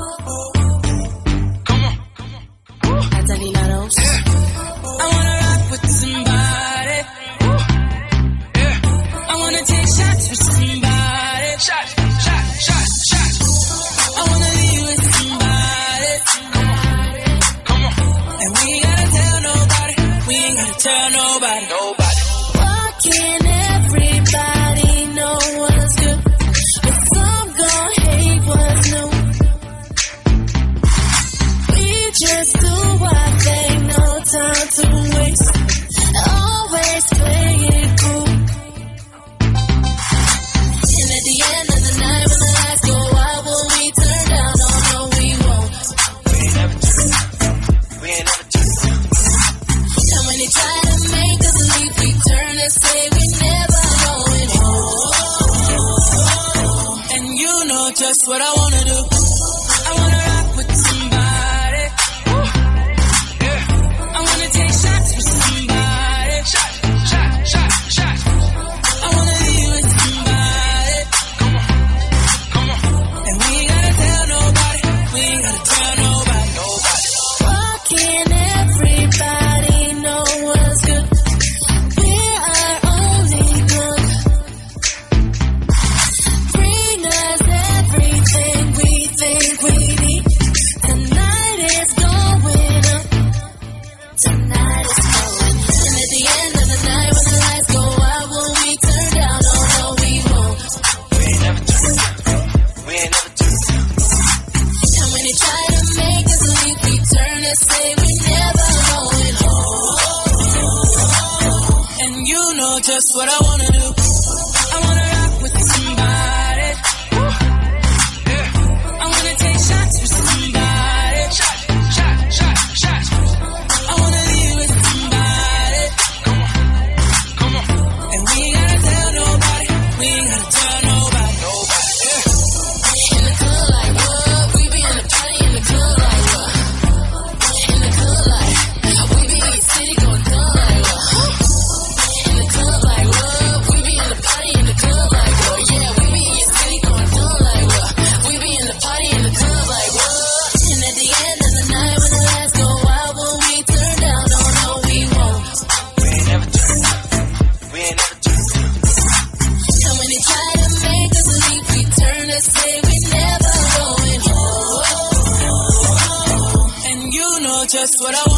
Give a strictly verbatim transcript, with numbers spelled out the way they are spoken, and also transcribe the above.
Come on. Atalilanos. Yeah. I wanna rock with somebody. Yeah. I wanna take shots with somebody. Shots, shots, shots, shots. I wanna leave with somebody. Come on. And we ain't gotta tell nobody. We ain't gotta tell nobody. Nobody. Why can't everybody know what's good? But some gon' hate what's new. We just do our thing, no time to waste. Always play it cool. And at the end of the night, when the lights go out, will we turn down? Oh no, we won't. We ain't never turn. We ain't never turn. And when they try to make us leave, we turn and say we never going home. And you know just what I wanna do. I wanna rock with somebody. Yeah. I wanna take shots with somebody. Shots, shots, shots, shots. I wanna leave with somebody. Come on, come on. And we ain't gotta tell nobody. We ain't gotta tell nobody. Nobody. Why can't everybody know what's good? We are only good. Bring us everything we think we need. Tonight is going up. Tonight is going. And at the end of the night, when the lights go out, will we turn down? Oh no, we won't. We ain't never turn. We ain't never turn. And when they try to make us leave, we turn and say we never going home. And you know just what I wanna do. I wanna rock with somebody. Yeah. I wanna take shots with somebody. Shots, shots, shots, shots. I wanna leave with somebody. Come on, come on. And we ain't gotta tell nobody. We ain't gotta tell nobody. Nobody. Yeah. In the club like what? We be in the party in the club like what? In the club like we be in the city going dumb like what? In the club like what? We be in the party in the club like what? Yeah, we be in the city going dumb like what? We be in the party in the club like what? And at the end of the night, when the lights go out, will we turn down? Oh no, we won't. We ain't never turn. We ain't never turn. And when they try to make us leave, we turn and say we never going home. And you know just what I